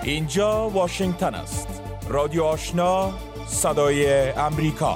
اینجا واشنگتن است. رادیو آشنا، صدای امریکا.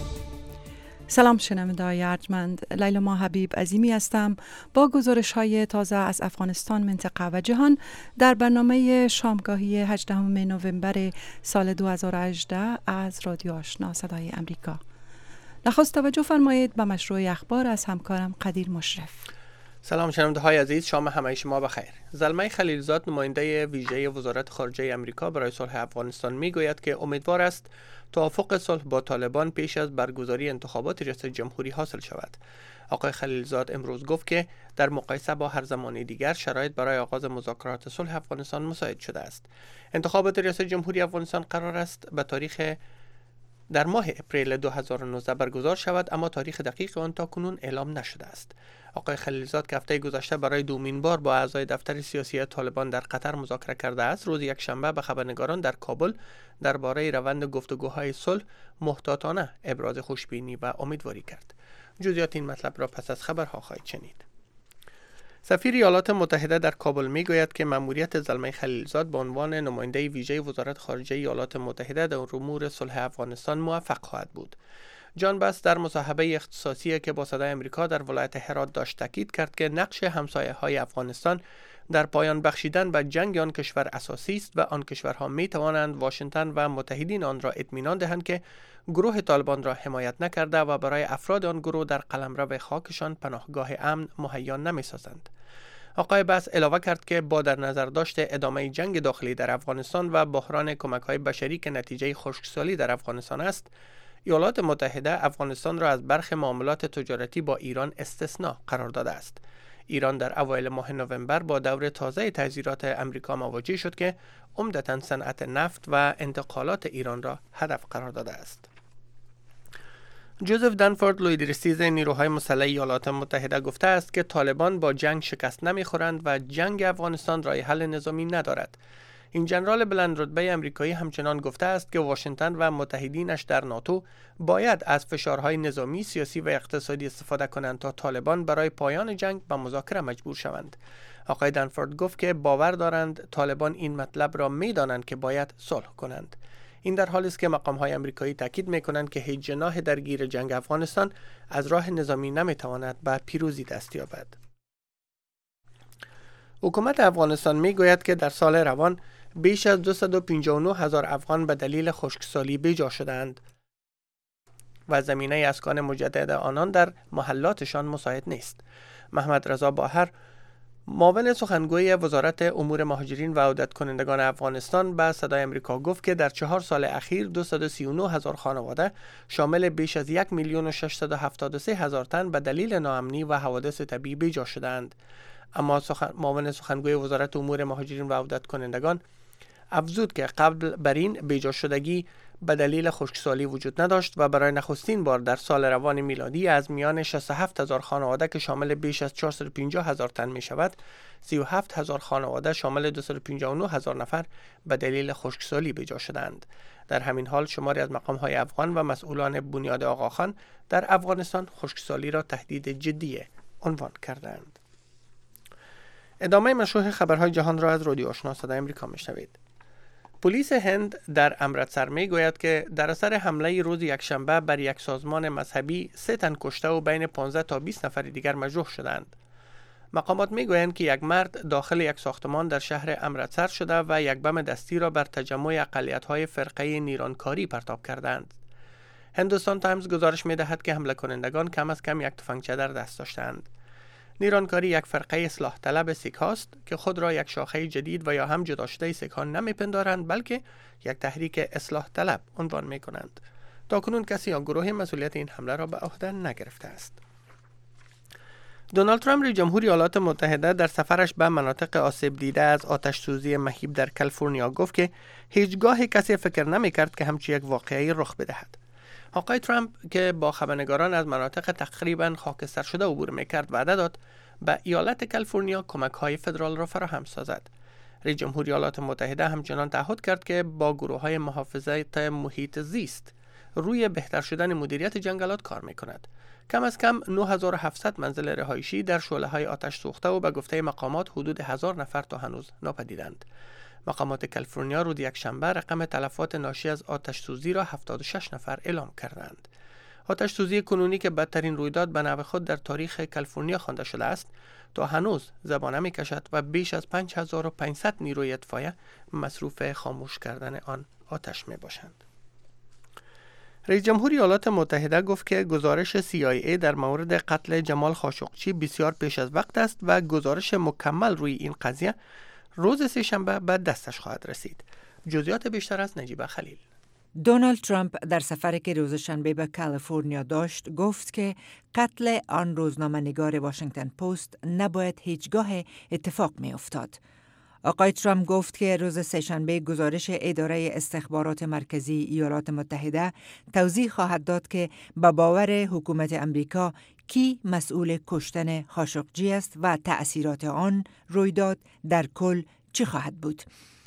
سلام شنونده‌های ارجمند، لیلا ما حبیب عظیمی هستم با گزارش‌های تازه از افغانستان، منطقه و جهان در برنامه شامگاهی 18 نوامبر سال 2018 از رادیو آشنا صدای امریکا. نخست توجه فرمایید به مشروع اخبار از همکارم قدیر مشرف. سلام شنونده‌های عزیز، شام همه شما بخیر. زلمه خلیلزاد، نماینده ویژه وزارت خارجه امریکا برای صلح افغانستان میگوید که امیدوار است توافق صلح با طالبان پیش از برگزاری انتخابات ریاست جمهوری حاصل شود. آقای خلیلزاد امروز گفت که در مقایسه با هر زمان دیگر شرایط برای آغاز مذاکرات صلح افغانستان مساعد شده است. انتخابات ریاست جمهوری افغانستان قرار است به تاریخ در ماه اپریل 2019 برگزار شود، اما تاریخ دقیق آن تاکنون اعلام نشده است. آقای خلیلزاد که هفته گذشته برای دومین بار با اعضای دفتر سیاسی طالبان در قطر مذاکره کرده است، روز یکشنبه به خبرنگاران در کابل درباره روند گفتگوهای صلح محتاطانه ابراز خوشبینی و امیدواری کرد. جزئیات این مطلب را پس از خبرها خواهید شنید. سفیر ایالات متحده در کابل میگوید که مأموریت زلمه خلیلزاد به عنوان نماینده ویژه وزارت خارجه ایالات متحده در امور صلح افغانستان موفق خواهد بود. جان باس در مصاحبه اختصاصی که با صدای امریکا در ولایت هرات داشت تاکید کرد که نقش همسایه‌های افغانستان در پایان بخشیدن به جنگ آن کشور اساسی است و آن کشورها می توانند واشنگتن و متحدین آن را اطمینان دهند که گروه طالبان را حمایت نکرده و برای افراد آن گروه در قلمرو خاکشان پناهگاه امن مهیا نمی‌سازند. آقای باس علاوه کرد که با در نظر داشت ادامه جنگ داخلی در افغانستان و بحران کمک‌های بشری که نتیجه خشکسالی در افغانستان است، ایالات متحده افغانستان را از برخی معاملات تجارتی با ایران استثنا قرار داده است. ایران در اوایل ماه نوامبر با دور تازه تحذیرات امریکا مواجه شد که عمدتاً صنعت نفت و انتقالات ایران را هدف قرار داده است. جوزف دنفورد، لویدرسیز نیروهای مسلح ایالات متحده گفته است که طالبان با جنگ شکست نمیخورند و جنگ افغانستان راه حل نظامی ندارد. این ژنرال بلند رتبه آمریکایی همچنان گفته است که واشنگتن و متحدینش در ناتو باید از فشارهای نظامی، سیاسی و اقتصادی استفاده کنند تا طالبان برای پایان جنگ به مذاکره مجبور شوند. آقای دنفورد گفت که باور دارند طالبان این مطلب را می‌دانند که باید صلح کنند. این در حالی است که مقام‌های آمریکایی تاکید می‌کنند که هیچ جناح درگیر جنگ افغانستان از راه نظامی نمی‌تواند به پیروزی دست یابد. حکومت افغانستان می‌گوید که در سال روان بیش از 259,000 افغان به دلیل خشکسالی بیجا شدند و زمینه اسکان مجدد آنان در محلاتشان مساعد نیست. محمد رضا باهر، معاون سخنگوی وزارت امور مهاجرین و عودت کنندگان افغانستان، به صدای امریکا گفت که در 4 سال اخیر 239,000 خانواده شامل بیش از 1,673,000 تن به دلیل ناامنی و حوادث طبیعی بیجا شدند. اما معاون سخنگوی وزارت امور مهاجرین و عودت کنندگان افزود که قبل بر این بیجا شدگی به دلیل خشکسالی وجود نداشت و برای نخستین بار در سال روان میلادی از میان 67,000 خانواده که شامل بیش از 450,000 تن می شود، 37,000 خانواده شامل 259,000 نفر به دلیل خشکسالی بیجا شدند. در همین حال شماری از مقام‌های افغان و مسئولان بنیاد آقاخان در افغانستان خشکسالی را تهدید جدی عنوان کردند. ادامه مشروع خبرهای جهان را از رادیو آشنا صدای امریکا میشنوید. پلیس هند در امرتسر میگوید که در اثر حمله روز یکشنبه بر یک سازمان مذهبی 3 تن کشته و بین 15 تا 20 نفر دیگر مجروح شدند. مقامات میگویند که یک مرد داخل یک ساختمان در شهر امرتسر شده و یک بم دستی را بر تجمع اقلیت‌های فرقه نیرانکاری پرتاب کردند. هندوستان تایمز گزارش می‌دهد که حمله کنندگان کم از کم یک تفنگچه در دست داشتند. نیرانکاری یک فرقه اصلاح طلب سیک هاست که خود را یک شاخه جدید و یا هم جدا شده سیک ها نمیپندارند، بلکه یک تحریک اصلاح طلب عنوان می کنند. تاکنون کسی یا گروهی مسئولیت این حمله را به عهده نگرفته است. دونالد ترامپ، رئیس جمهور ایالات متحده، در سفرش به مناطق آسیب دیده از آتش سوزی مهیب در کالیفرنیا گفت که هیچگاه کسی فکر نمی‌کرد که همچین یک واقعه رخ بدهد. آقای ترامپ که با خبرنگاران از مناطق تقریباً خاکستر شده عبور می‌کرد وعده داد به ایالت کالیفرنیا کمک‌های فدرال را فراهم سازد. رئیس جمهور ایالات متحده همچنان تعهد کرد که با گروه‌های محافظت محیط زیست روی بهتر شدن مدیریت جنگلات کار می‌کند. کم از کم 9700 منزل رهایشی در شعله‌های آتش سوخته و به گفته مقامات حدود 1000 نفر تا هنوز ناپدیدند. مقامات کالیفرنیا روز یکشنبه رقم تلفات ناشی از آتش سوزی را 76 نفر اعلام کردند. آتش سوزی کنونی که بدترین رویداد به نوع خود در تاریخ کالیفرنیا خوانده شده است، تا هنوز زبانه می کشد و بیش از 5500 نیروی اطفائیه مصروف خاموش کردن آن آتش می باشند. رئیس جمهور ایالات متحده گفت که گزارش CIA در مورد قتل جمال خاشقچی بسیار پیش از وقت است و گزارش مکمل روی این قضیه روز سه‌شنبه به دستش خواهد رسید. جزئیات بیشتر از نجیب خلیل. دونالد ترامپ در سفری که روز شنبه به کالیفرنیا داشت گفت که قتل آن روزنامه‌نگار واشنگتن پست نباید هیچگاه اتفاق می افتاد. آقای ترامپ گفت که روز سه‌شنبه گزارش اداره استخبارات مرکزی ایالات متحده توضیح خواهد داد که به باور حکومت امریکا کی مسئول کشتن خاشقجی است و تأثیرات آن رویداد در کل چه خواهد بود.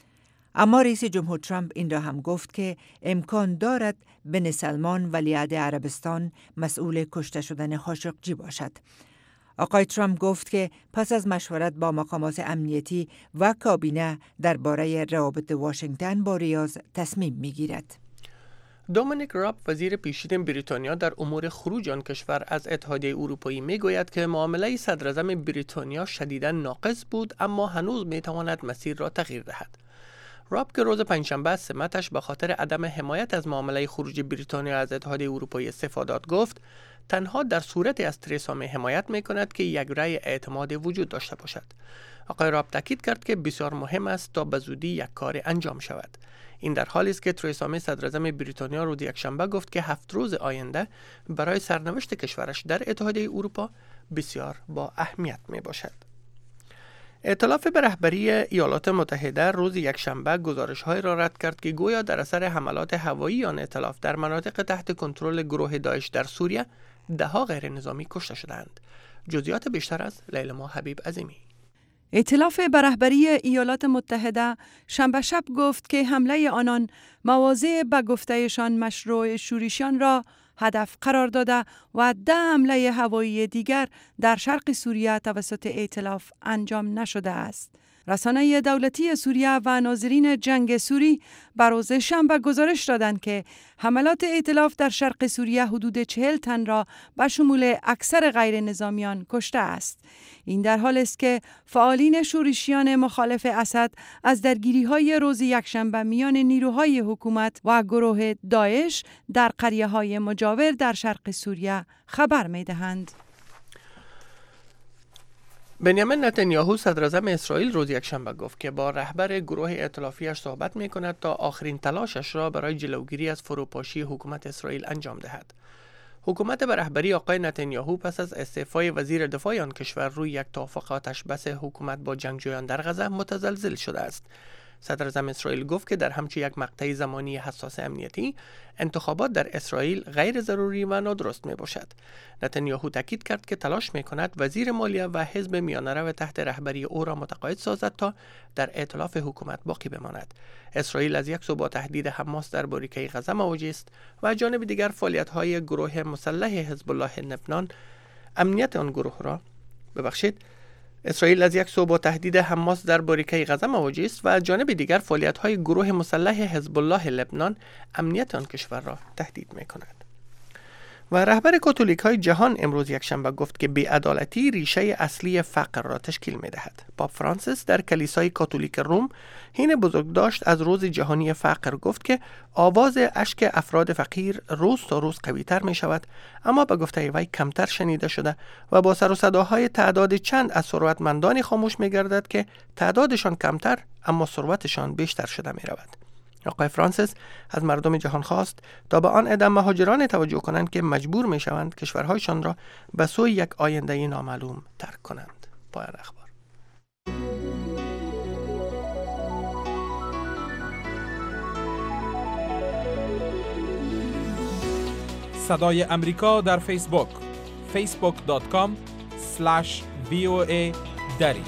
اما رئیس جمهور ترامپ این را هم گفت که امکان دارد بن سلمان ولیعهد عربستان مسئول کشته شدن خاشقجی باشد. آقای ترامپ گفت که پس از مشورت با مقامات امنیتی و کابینه درباره روابط واشنگتن با ریاض تصمیم می‌گیرد. دومینیک راب وزیر پیشین بریتانیا در امور خروج آن کشور از اتحادیه اروپایی میگوید که معامله صدراعظم بریتانیا شدیداً ناقص بود اما هنوز میتواند مسیر را تغییر دهد. راب که روز پنجشنبه از سمتش به خاطر عدم حمایت از معامله خروج بریتانیا از اتحادیه اروپایی استفاده داد گفت تنها در صورتی از ترسا می حمایت می کند که یک رأی اعتماد وجود داشته باشد. آقای راب تاکید کرد که بسیار مهم است تا به زودی یک کار انجام شود. این در حالی است که ترسا می صدراعظم بریتانیا روز یکشنبه گفت که 7 روز آینده برای سرنوشت کشورش در اتحادیه اروپا بسیار با اهمیت می باشد. ائتلاف به رهبری ایالات متحده روز یکشنبه گزارش‌های را رد کرد که گویا در اثر حملات هوایی آن ائتلاف در مناطق تحت کنترل گروه داعش در سوریه ده‌ها غیر نظامی کشته شدند. جزئیات بیشتر از لیلما حبیب عظیمی. ائتلاف به رهبری ایالات متحده شنبه شب گفت که حمله آنان مواضع به گفتهشان مشروع شورشیان را هدف قرار داده و 10 حمله هوایی دیگر در شرق سوریه توسط ائتلاف انجام نشده است. رسانه دولتی سوریه و ناظرین جنگ سوری بر روز شنبه گزارش دادند که حملات ائتلاف در شرق سوریه حدود 40 تن را به شمول اکثر غیر نظامیان کشته است. این در حال است که فعالین شورشیان مخالف اسد از درگیری‌های روز یکشنبه میان نیروهای حکومت و گروه داعش در قریه‌های مجاور در شرق سوریه خبر می‌دهند. بنیامین نتانیاهو صدراعظم اسرائیل روز یکشنبه گفت که با رهبر گروه ائتلافیش صحبت می‌کند تا آخرین تلاشش را برای جلوگیری از فروپاشی حکومت اسرائیل انجام دهد. حکومت به رهبری آقای نتانیاهو پس از استعفای وزیر دفاع آن کشور روی یک توافق آتش‌بس حکومت با جنگجویان در غزه متزلزل شده است. صدراعظم اسرائیل گفت که در همچین یک مقطع زمانی حساس امنیتی انتخابات در اسرائیل غیر ضروری و نادرست می باشد. نتانیاهو تاکید کرد که تلاش می کند وزیر مالیه و حزب میانه‌رو تحت رهبری او را متقاعد سازد تا در ائتلاف حکومت باقی بماند. اسرائیل از یک سو با تهدید حماس در باریکه غزه مواجه است و از جانب دیگر فعالیت‌های گروه مسلح حزب الله لبنان امنیت آن گروه را اسرائیل از یک سو با تهدید حماس در باریکه غزه مواجه است و از جانب دیگر فعالیت‌های گروه مسلح حزب الله لبنان امنیت آن کشور را تهدید می‌کند. و رهبر کاتولیک‌های جهان امروز یکشنبه گفت که بی‌عدالتی ریشه اصلی فقر را تشکیل می‌دهد. پاپ فرانسیس در کلیسای کاتولیک روم حین بزرگداشت از روز جهانی فقر گفت که آواز اشک افراد فقیر روز تا روز قوی‌تر می‌شود، اما به گفته وی کمتر شنیده شده و با سر و صداهای تعداد چند از ثروتمندانی خاموش می‌گردد که تعدادشان کمتر اما ثروتشان بیشتر شده می‌رود. آقای فرانسیس از مردم جهان خواست تا به آن عدم مهاجران توجه کنند که مجبور می شوند کشورهایشان را به سوی یک آینده نامعلوم ترک کنند. پایان اخبار. صدای امریکا در فیسبوک facebook.com/VOA دری.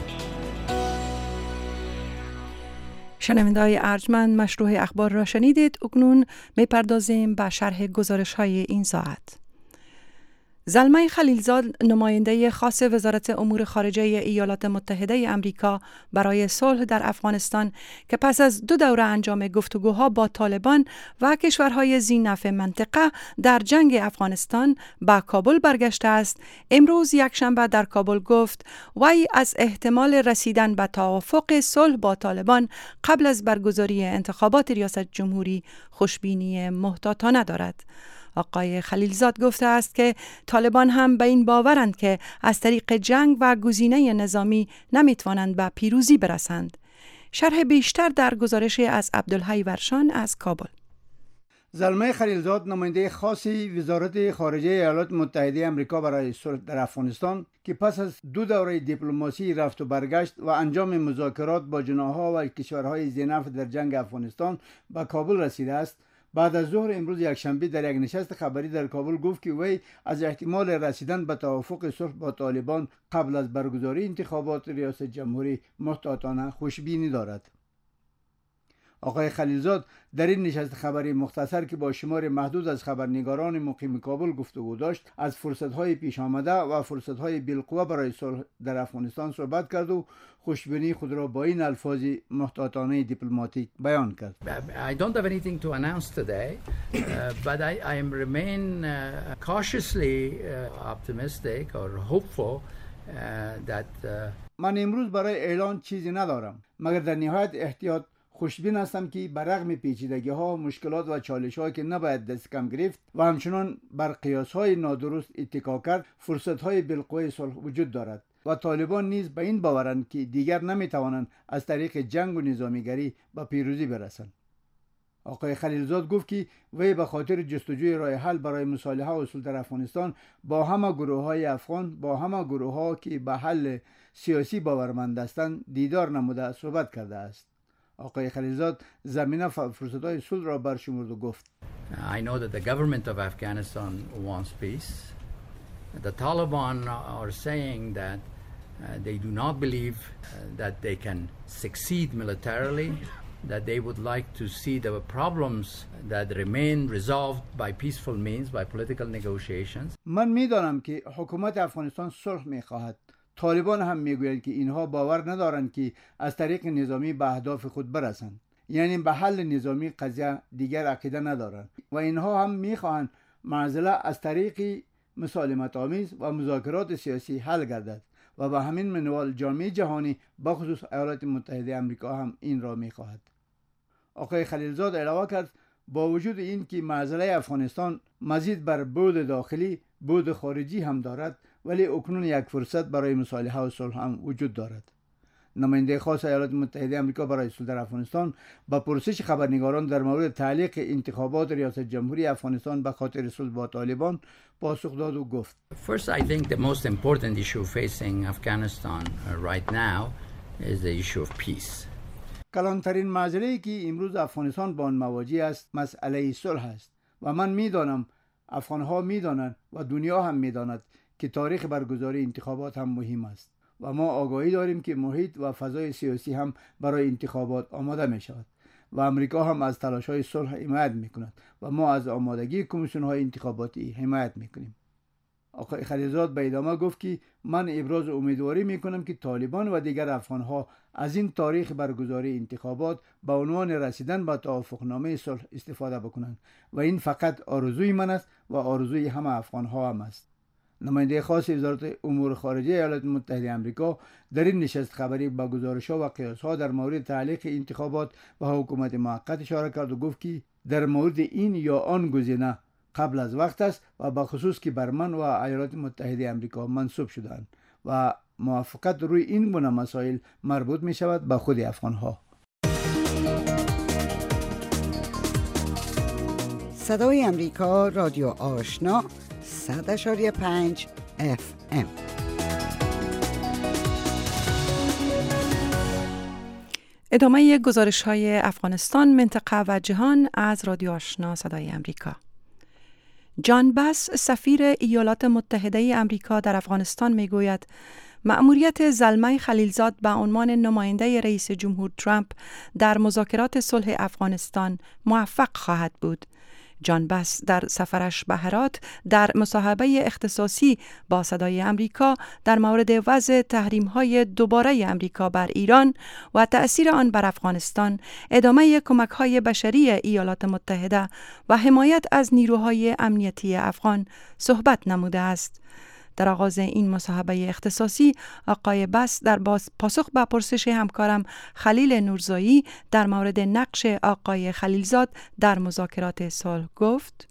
شنونده‌های ارجمند، مشروع اخبار را شنیدید. اکنون می‌پردازیم به شرح گزارش‌های این ساعت. زلمه خلیلزاد نماینده خاص وزارت امور خارجه ایالات متحده آمریکا برای صلح در افغانستان که پس از 2 دوره انجام گفتگوها با طالبان و کشورهای ذی‌نفع منطقه در جنگ افغانستان به کابل برگشته است، امروز یکشنبه در کابل گفت وی از احتمال رسیدن به توافق صلح با طالبان قبل از برگزاری انتخابات ریاست جمهوری خوشبینی محتاطانه دارد. آقای خلیلزاد گفته است که طالبان هم به این باورند که از طریق جنگ و گزینه نظامی نمیتوانند به پیروزی برسند. شرح بیشتر در گزارش از عبدالحی ورشان از کابل. زلمه خلیلزاد نماینده خاصی وزارت خارجه ایالات متحده آمریکا برای صلح در افغانستان که پس از 2 دوره دیپلماسی رفت و برگشت و انجام مذاکرات با جناح‌ها و کشورهای ذی‌نفع در جنگ افغانستان به کابل رسیده است، بعد از ظهر امروز یکشنبه در یک نشست خبری در کابل گفت که وی از احتمال رسیدن به توافق صلح با طالبان قبل از برگزاری انتخابات ریاست جمهوری محتاطانه خوشبینی دارد. آقای خلیلزاد در این نشست خبری مختصر که با شمار محدود از خبرنگاران مقیم کابل گفتگو داشت، از فرصت‌های پیش آمده و فرصت‌های بالقوه برای صلح در افغانستان صحبت کرد و خوشبینی خود را با این الفاظ محتاطانه دیپلماتیک بیان کرد. I don't have anything to announce today, but I remain cautiously optimistic or hopeful that من امروز برای اعلان چیزی ندارم مگر در نهایت احتیاط خوشبین هستم که برغم پیچیدگی‌ها، مشکلات و چالش‌هایی که نباید دست کم گرفت و همچنان بر قیاس‌های نادرست اتکا کرد، فرصت‌های بالقوه صلح وجود دارد و طالبان نیز به این باورند که دیگر نمی‌توانند از طریق جنگ و نظامیگری به پیروزی برسند. آقای خلیلزاد گفت که وی به خاطر جستجوی راه حل برای مصالحه و صلح در افغانستان با همه گروه‌های افغان، با همه گروه‌ها که به حل سیاسی باورمند هستند دیدار نموده صحبت کرده است. آقای خلیلزاد زمینه فرصت‌های صلح را برشمرد و گفت I know that the government of Afghanistan wants peace. The Taliban are saying that they do not believe that they can succeed militarily, that they would like to see the problems that remain resolved by peaceful means, by political negotiations. من می‌دانم که حکومت افغانستان صلح می‌خواهد. طالبان هم میگویند که اینها باور ندارند که از طریق نظامی به اهداف خود برسند، یعنی به حل نظامی قضیه دیگر عقیده ندارند و اینها هم میخواهند معضله از طریق مسالمت آمیز و مذاکرات سیاسی حل گردد و به همین منوال جامعه جهانی بخصوص ایالات متحده آمریکا هم این را میخواهد. آقای خلیلزاد علاوه کرد با وجود این که معضله افغانستان مزید بر بعد داخلی بعد خارجی هم دارد، ولی اکنون یک فرصت برای مصالحه و صلح هم وجود دارد. نماینده خاص ایالات متحده آمریکا برای صلح در افغانستان با پرسش خبرنگاران در مورد تعلیق انتخابات ریاست جمهوری افغانستان به خاطر صلح با طالبان پاسخ داد و گفت First, I think the most important issue facing Afghanistan right now is the issue of peace. کلانترین مسئله‌ای که امروز افغانستان با آن مواجه است مسئله صلح است و من میدانم افغان‌ها میدانند و دنیا هم میداند که تاریخ برگزاری انتخابات هم مهم است و ما آگاهی داریم که محیط و فضای سیاسی هم برای انتخابات آماده می شود و امریکا هم از تلاش‌های صلح حمایت می‌کند و ما از آمادگی کمیسیون‌های انتخاباتی حمایت می‌کنیم. آقای خلیلزاد به ادامه گفت که من ابراز امیدواری می‌کنم که طالبان و دیگر افغان‌ها از این تاریخ برگزاری انتخابات به عنوان رسیدن به توافقنامه صلح استفاده بکنند و این فقط آرزوی من است و آرزوی همه افغان‌ها هم است. نماینده خاص وزارت امور خارجه ایالات متحده آمریکا در این نشست خبری به گزارش‌ها و قیاس‌ها در مورد تعلیق انتخابات و حکومت موقت اشاره کرد و گفت که در مورد این یا آن گزینه قبل از وقت است و به خصوص که بر من و ایالات متحده آمریکا منسوب شدند و موافقت روی این گونه مسائل مربوط می شود به خود افغان‌ها. صدای امریکا رادیو آشنا 100.5 FM. ادامه گزارش‌های افغانستان، منطقه و جهان از رادیو آشنا صدای امریکا. جان باس سفیر ایالات متحده آمریکا در افغانستان میگوید مأموریت زلمه خلیلزاد به عنوان نماینده رئیس جمهور ترامپ در مذاکرات صلح افغانستان موفق خواهد بود. جان بس در سفرش به هرات در مصاحبه اختصاصی با صدای امریکا در مورد وضع تحریم‌های دوباره امریکا بر ایران و تأثیر آن بر افغانستان، ادامه کمک‌های بشری ایالات متحده و حمایت از نیروهای امنیتی افغان صحبت نموده است. در آغاز این مصاحبه اختصاصی، آقای بس در پاسخ به پرسش همکارم خلیل نورزایی در مورد نقش آقای خلیلزاد در مذاکرات صلح گفت: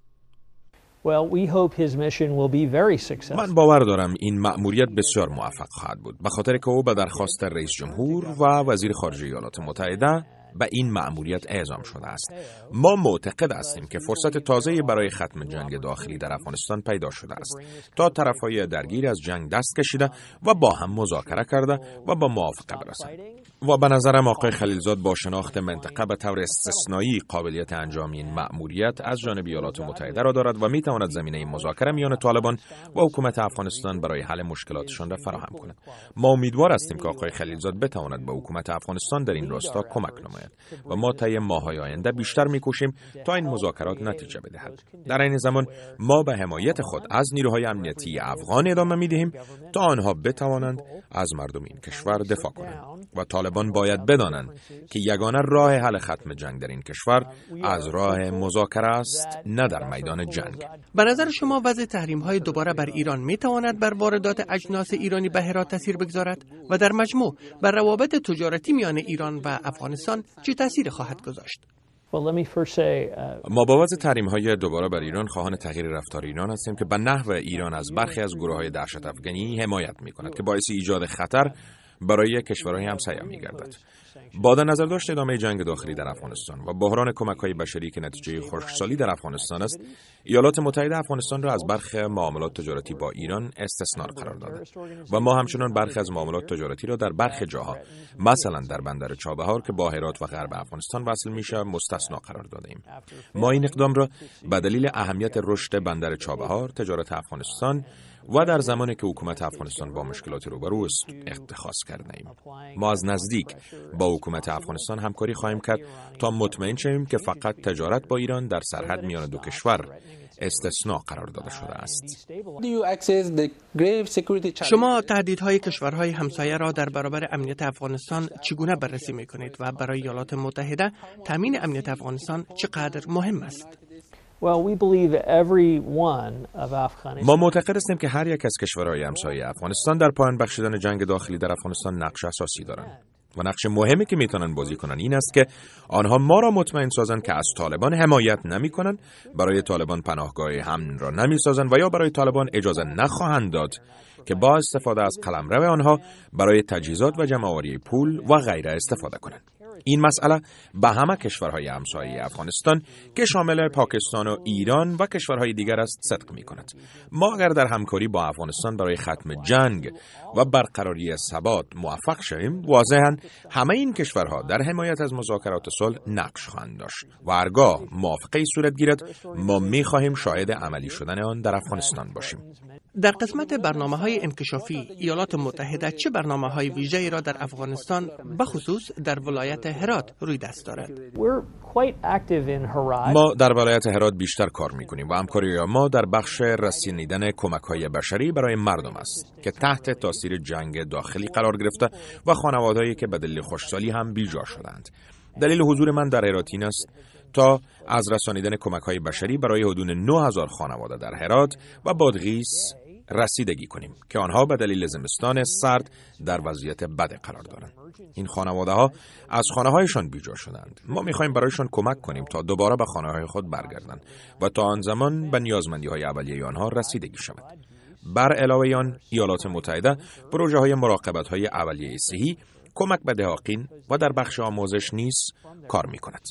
من باور دارم این مأموریت بسیار موفق خواهد بود، به خاطر که او به درخواست رئیس جمهور و وزیر خارجه ایالات متحده به این مأموریت اعزام شده است. ما معتقد هستیم که فرصت تازه‌ای برای ختم جنگ داخلی در افغانستان پیدا شده است تا طرفهای درگیر از جنگ دست کشیده و با هم مذاکره کرده و با موافقه برسند. و به نظرم آقای خلیلزاد با شناخت منطقه به طور استثنایی قابلیت انجام این مأموریت از جانب ایالات متحده را دارد و میتواند زمینه مذاکره میان طالبان و حکومت افغانستان برای حل مشکلاتشان را فراهم کند. ما امیدوار هستیم که آقای خلیلزاد بتواند به حکومت افغانستان در این راستا کمک نماید و ما طی ماه‌های آینده بیشتر می‌کوشیم تا این مذاکرات نتیجه بدهد. در این زمان ما به حمایت خود از نیروهای امنیتی افغان ادامه می‌دهیم تا آنها بتوانند از مردم این کشور دفاع کنند و طالبان باید بدانند که یگانه راه حل ختم جنگ در این کشور از راه مذاکره است، نه در میدان جنگ. به نظر شما وضع تحریم‌های دوباره بر ایران می‌تواند بر واردات اجناس ایرانی به هرات تاثیر بگذارد و در مجموع بر روابط تجارتی میان ایران و افغانستان چه تأثیری خواهد گذاشت؟ ما با وضع تحریم‌های دوباره بر ایران خواهان تغییر رفتار ایران هستیم که به نحو ایران از برخی از گروه‌های دهشت افغانی حمایت می‌کند که باعث ایجاد خطر برای کشورهای همسایه می‌گردد. با در نظر داشت ادامه جنگ داخلی در افغانستان و بحران کمک‌های بشری که نتیجه خشکسالی در افغانستان است، ایالات متحده افغانستان را از برخی معاملات تجارتی با ایران استثنا قرار داده و ما همچنان برخی از معاملات تجارتی را در برخی جاها، مثلا در بندر چابهار که با هرات و غرب افغانستان وصل میشه، مستثنا قرار دادیم. ما این اقدام را به دلیل اهمیت رشد بندر چابهار، تجارت افغانستان و در زمانی که حکومت افغانستان با مشکلات روبرو است اتخاذ کردیم. ما از نزدیک با حکومت افغانستان همکاری خواهیم کرد تا مطمئن شویم که فقط تجارت با ایران در سرحد میان دو کشور استثناء قرار داده شده است. شما تهدیدهای کشورهای همسایه را در برابر امنیت افغانستان چگونه بررسی می‌کنید و برای ایالات متحده تامین امنیت افغانستان چقدر مهم است؟ ما معتقد هستیم که هر یک از کشورهای همسایه افغانستان در پایان بخشیدن جنگ داخلی در افغانستان نقش اساسی دارند و نقش مهمی که میتونن بازی کنن این است که آنها ما را مطمئن سازند که از طالبان حمایت نمی‌کنند، برای طالبان پناهگاه امن را نمی‌سازند و یا برای طالبان اجازه نخواهند داد که با استفاده از قلمرو آنها برای تجهیزات و جمع‌آوری پول و غیره استفاده کنند. این مسئله به همه کشورهای همسایه افغانستان که شامل پاکستان و ایران و کشورهای دیگر است صدق می‌کند. ما اگر در همکاری با افغانستان برای ختم جنگ و برقراری ثبات موفق شویم، واضحاً همه این کشورها در حمایت از مذاکرات صلح نقش خواهند داشت و هرگاه موافقه صورت گیرد، ما می‌خواهیم شاهد عملی شدن آن در افغانستان باشیم. در قسمت برنامه‌های انکشافی، ایالات متحده چه برنامه‌های ویژه‌ای را در افغانستان بخصوص در ولایت هرات روی دست دارد؟ ما در ولایت هرات بیشتر کار می‌کنیم و همکاری ما در بخش رسانیدن کمک‌های بشری برای مردم است که تحت تاثیر جنگ داخلی قرار گرفته و خانواده‌ای که به دلیل خشکسالی هم بیجا شدند. دلیل حضور من در هرات این است تا از رسانیدن کمک‌های بشری برای حدود 9000 خانواده در هرات و بادغیس رسیدگی کنیم که آنها به دلیل زمستان سرد در وضعیت بد قرار دارند. این خانواده‌ها از خانه‌هایشان بیجا شدند. ما می‌خواهیم برایشان کمک کنیم تا دوباره به خانه‌های خود برگردند و تا آن زمان به نیازمندی‌های اولیه آنها رسیدگی شود. بر علاوه آن، ایالات متحده پروژه‌های مراقبت‌های اولیه صحی، کمک به دهاقین و در بخش آموزش نیز کار می‌کند.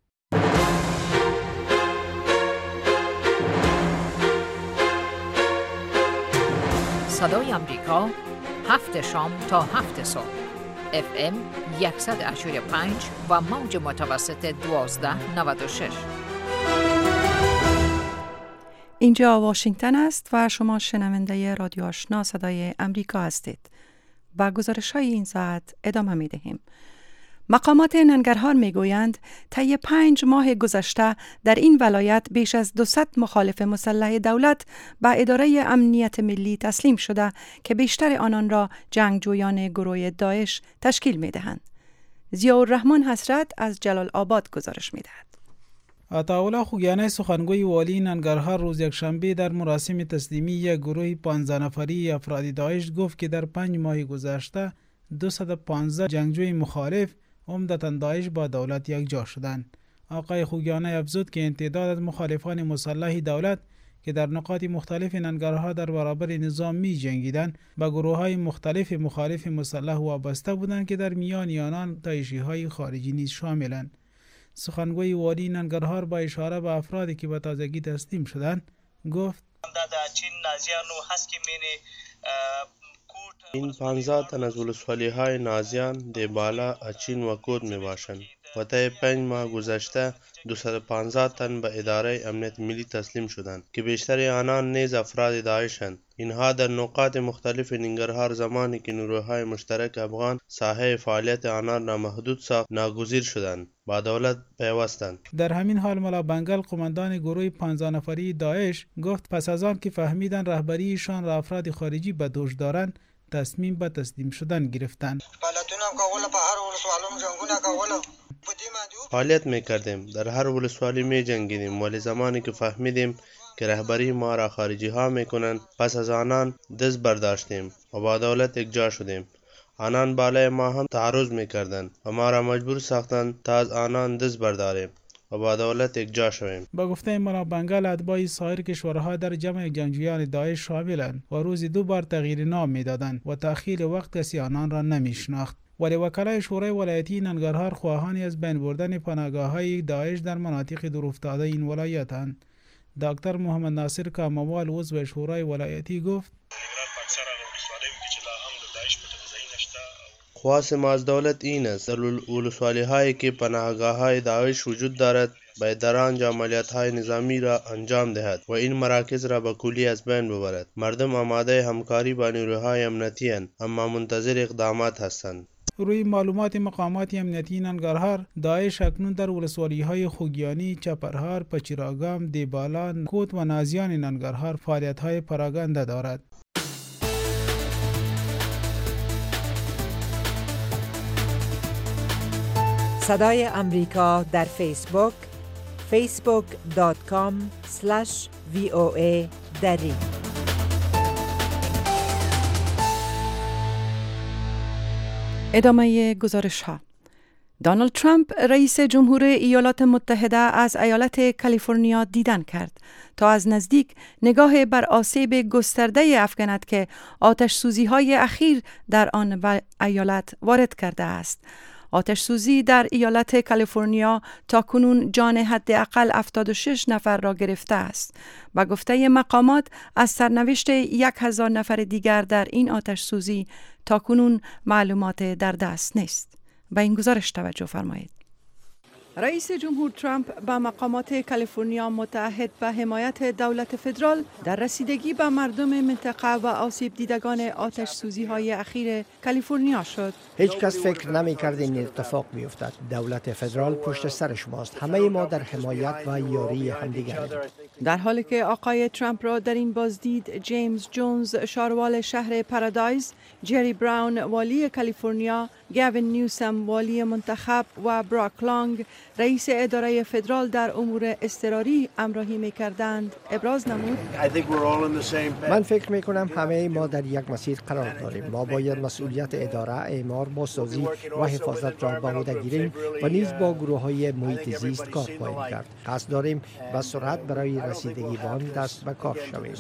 صدای امریکا 7 شام تا 7 صبح FM 100.5 و موج متوسط 1296. اینجا واشنگتن است و شما شنونده رادیو آشنا صدای امریکا هستید. با گزارش‌های این ساعت ادامه می‌دهیم. مقامات ننگرهار میگویند طی 5 ماه گذشته در این ولایت بیش از 200 مخالف مسلح دولت به اداره امنیت ملی تسلیم شده که بیشتر آنان را جنگجویان گروه داعش تشکیل میدهند. ضیاءالرحمن حسرت از جلال آباد گزارش میدهد. عطاالله خوگیانی سخنگوی والی ننگرهار روز یکشنبه در مراسم تسلیمی یک گروه 15 نفری افراد داعش گفت که در 5 ماه گذشته 215 جنگجوی مخالف عمدتاً داعش با دولت یکجا شدند. آقای خوگیانی افزود که این تعداد از مخالفان مسلح دولت که در نقاط مختلف ننگرهار در برابر نظام می جنگیدند به گروه‌های مختلف مخالف مسلح وابسته بودند که در میان آنان داعشی‌های خارجی نیز شاملند. سخنگوی والی ننگرهار با اشاره به افرادی که به تازگی تسلیم شدند گفت این 15 تن از ولسوالی‌های نازیان، دیبالا، اچین و کود می باشند و طی 5 ماه گذشته 215 تن به اداره امنیت ملی تسلیم شدند که بیشتر آنان نیز افراد داعشند. اینها در نقاط مختلف ننگرهار زمانی که نیروهای مشترک افغان ساحه فعالیت آنان را محدود ساخت ناگزیر شدند با دولت پیوستند. در همین حال ملا بنگل قماندان گروه 15 نفری داعش گفت پس از آن که فهمیدند رهبریشان را افراد خارجی به دوش دارند تصمیم به تسلیم شدن گرفتند. فعالیت می کردیم، در هر ولسوالی می جنگیدیم، ولی زمانی که فهمیدیم که رهبری ما را خارجی ها می کنند پس از آنان دست برداشتیم و با دولت یکجا شدیم. آنان بالای ما هم تعرض می کردند و ما را مجبور ساختند تا از آنان دست برداریم و با دولت یکجا شویم. با گفته ملا بنگل اتباع سایر کشورها در جمع جنگجویان داعش شاملند و روزی 2 بار تغییر نام میدادند و تأخیر وقت کسی آنان را نمیشناخت. ولی وکلای شورای ولایتی ننگرهار خواهانی از بین بردن پناهگاه‌های داعش در مناطق دورافتاده این ولایتند. دکتر محمد ناصر کاموال عضو شورای ولایتی گفت خواست ما از دولت این است در ولسوالی هایی که پناهگاه های داعش وجود دارد باید در آنجا عملیات های نظامی را انجام دهد و این مراکز را به کلی از بین ببرد. مردم آماده همکاری با نیروهای امنیتی اند اما منتظر اقدامات هستند. روی معلومات مقامات امنیتی ننگرهار داعش اکنون در ولسوالی‌های خوگیانی، چپرهار، پچیراگام، دیبالا، کوت و نازیان ننگرهار فعالیت‌های پراگنده دارد. صدای امریکا در فیسبوک facebook.com/VOA دری. ادامه گزارش ها. دونالد ترامپ رئیس جمهور ایالات متحده از ایالت کالیفرنیا دیدن کرد تا از نزدیک نگاه بر آسیب گسترده افغانت که آتش سوزی های اخیر در آن ایالت وارد کرده است. آتش سوزی در ایالت کالیفرنیا تا کنون جان حداقل 76 نفر را گرفته است. با گفته مقامات از سرنوشت 1000 نفر دیگر در این آتش سوزی تا کنون معلومات در دست نیست. به این گزارش توجه فرمایید. رئیس جمهور ترامپ با مقامات کالیفرنیا متعهد به حمایت دولت فدرال در رسیدگی به مردم منطقه و آسیب دیدگان آتش سوزی های اخیر کالیفرنیا شد. هیچ کس فکر نمی کرد این اتفاق بیفتد. دولت فدرال پشت سر شماست. همه ما در حمایت و یاری همدیگریم. در حالی که آقای ترامپ را در این بازدید جیمز جونز شاروال شهر پارادایز، جری براون والی کالیفرنیا، گاوین نیوسم والی منتخب و براک لانگ رئیس اداره فدرال در امور اضطراری همراهی می‌کردند ابراز نمود. من فکر می‌کنم همه ما در یک مسیر قرار داریم. ما باید مسئولیت اداره، اعمار، بازسازی و حفاظت را به عهده گیریم و نیز با گروه‌های محیط زیست کار خواهیم کرد. قصد داریم به سرعت برای رسیدگی به آن دست به کار شویم.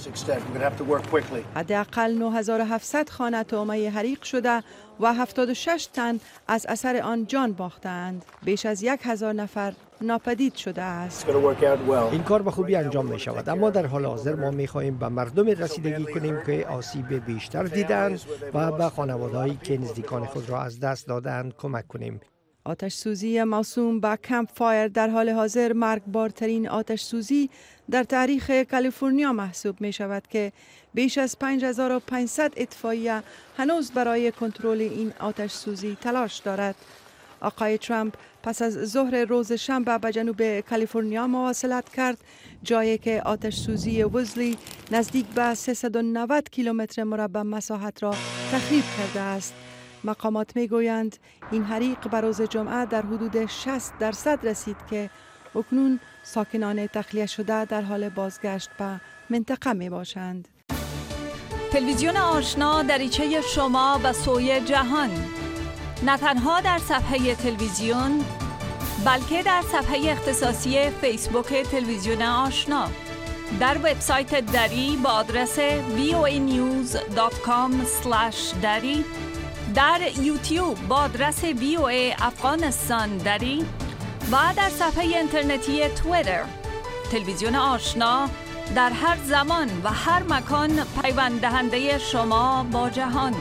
حداقل 9700 خانه تومه حریق شده و 76 تن از اثر آن جان باختند. بیش از 1000 نفر ناپدید شده است. این کار به خوبی انجام می شود، اما در حال حاضر ما می خواهیم به مردم رسیدگی کنیم که آسیب بیشتر دیدند و به خانواده‌هایی که نزدیکان خود را از دست دادند کمک کنیم. آتش سوزی موسوم به کمپ فایر در حال حاضر مرگبارترین آتش سوزی در تاریخ کالیفرنیا محسوب می شود که بیش از 5500 اطفائیه هنوز برای کنترل این آتش سوزی تلاش دارد. آقای ترامپ پس از ظهر روز شنبه به جنوب کالیفرنیا مواصلت کرد، جایی که آتش سوزی وزلی نزدیک به 390 کیلومتر مربع مساحت را تخریب کرده است. مقامات می گویند این حریق به روز جمعه در حدود 60% رسید که اکنون ساکنان تخلیه شده در حال بازگشت به منطقه می باشند. تلویزیون آشنا دریچه شما به سوی جهان، نه تنها در صفحه تلویزیون بلکه در صفحه اختصاصی فیسبوک تلویزیون آشنا، در وبسایت دری با آدرس voanews.com/dari، در یوتیوب با آدرس VOA افغانستان دری و در صفحه اینترنتی توییتر. تلویزیون آشنا در هر زمان و هر مکان پیوند دهنده شما با جهان.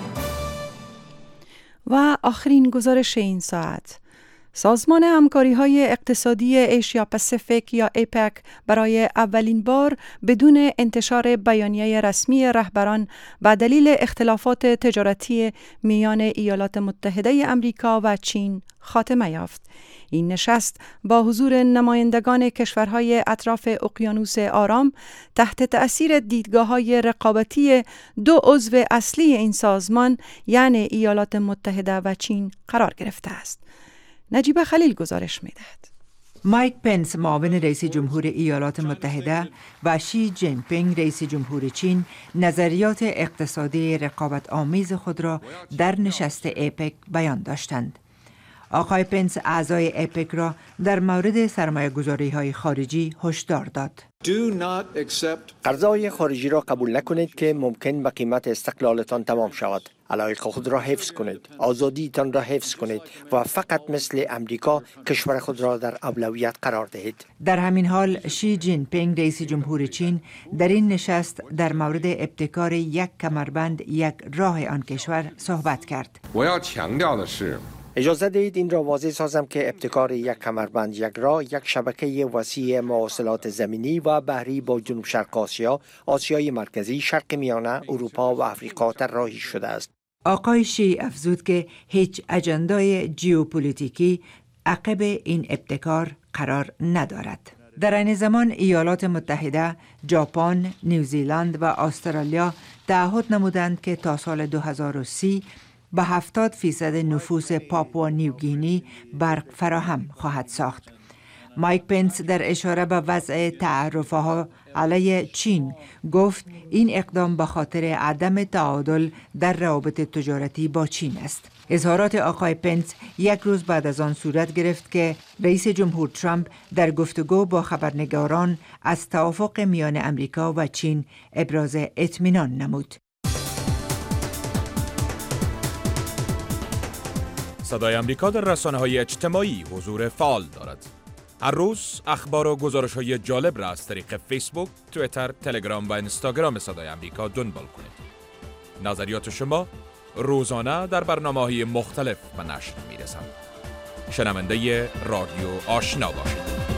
و آخرین گزارش این ساعت: سازمان همکاری‌های اقتصادی ایشیا پاسیفیک یا ایپک برای اولین بار بدون انتشار بیانیه رسمی رهبران به دلیل اختلافات تجارتی میان ایالات متحده آمریکا و چین خاتمه یافت. این نشست با حضور نمایندگان کشورهای اطراف اقیانوس آرام تحت تأثیر دیدگاه‌های رقابتی دو عضو اصلی این سازمان یعنی ایالات متحده و چین قرار گرفته است. نجیب خلیل گزارش می‌دهد. مایک پنس معاون رئیس جمهور ایالات متحده و شی جین پینگ رئیس جمهور چین نظریات اقتصادی رقابت آمیز خود را در نشست ایپک بیان داشتند. آقای پنس اعضای ایپک را در مورد سرمایه‌گذاری‌های خارجی هشدار داد. قرض‌های خارجی را قبول نکنید که ممکن به قیمت استقلالتان تمام شود. علایق خود را حفظ کنید، آزادیتان را حفظ کنید و فقط مثل امریکا کشور خود را در اولویت قرار دهید. در همین حال شی جین پینگ رئیس جمهور چین در این نشست در مورد ابتکار یک کمربند یک راه آن کشور صحبت کرد. اجازه دهید این را واضح سازم که ابتکار یک کمربند یک راه یک شبکه وسیع مواصلات زمینی و بحری با جنوب شرق آسیا، آسیای مرکزی، شرق میانه، اروپا و افریقا طراحی شده است. آقای شی افزود که هیچ اجندای ژئوپلیتیکی عقب این ابتکار قرار ندارد. در این زمان ایالات متحده، ژاپن، نیوزیلند و استرالیا تعهد نمودند که تا سال 2030 به 70% نفوس پاپوا نیوگینی برق فراهم خواهد ساخت. مایک پنس در اشاره به وضع تعرفه‌ها علیه چین گفت این اقدام به خاطر عدم تعادل در روابط تجارتی با چین است. اظهارات آقای پنس یک روز بعد از آن صورت گرفت که رئیس جمهور ترامپ در گفتگو با خبرنگاران از توافق میان امریکا و چین ابراز اطمینان نمود. صدای امریکا در رسانه‌های اجتماعی حضور فعال دارد. هر روز اخبار و گزارش‌های جالب را از طریق فیسبوک، توییتر، تلگرام و اینستاگرام صدای امریکا دنبال کنید. نظریات شما روزانه در برنامه‌های مختلف به نشر می‌رسند. شنونده رادیو آشنا باشید.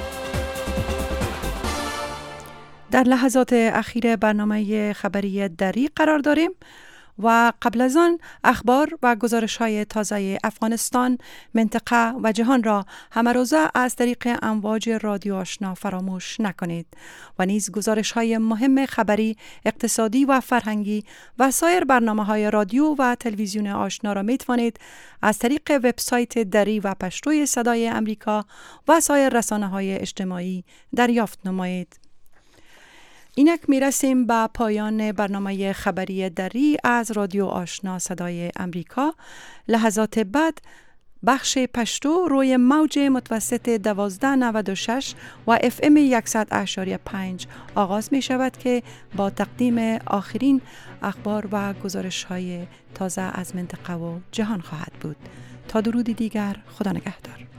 در لحظات اخیر برنامه خبری دری قرار داریم و قبل از آن اخبار و گزارش‌های تازه افغانستان، منطقه و جهان را همه روزه از طریق امواج رادیو آشنا فراموش نکنید و نیز گزارش‌های مهم خبری، اقتصادی و فرهنگی و سایر برنامه‌های رادیو و تلویزیون آشنا را می‌توانید از طریق وبسایت دری و پشتوی صدای امریکا و سایر رسانه‌های اجتماعی دریافت نمایید. اینک میرسیم به پایان برنامه خبری دری از رادیو آشنا صدای امریکا. لحظات بعد بخش پشتو روی موج متوسط 1296 و FM 100.5 آغاز می شود که با تقدیم آخرین اخبار و گزارش های تازه از منطقه و جهان خواهد بود. تا درودی دیگر، خدا نگهدار.